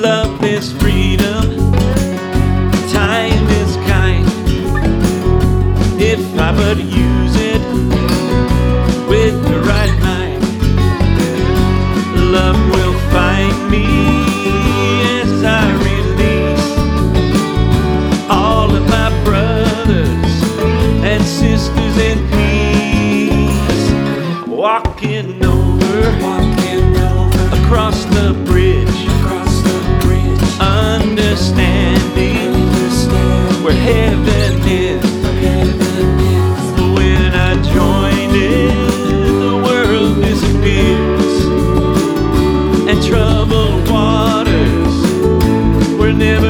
Love is freedom, time is kind. If I but use it with the right mind, love will find me as I release all of my brothers and sisters in peace. Walking over across the bridge, understanding where heaven is. When I join it, the world disappears, and troubled waters were never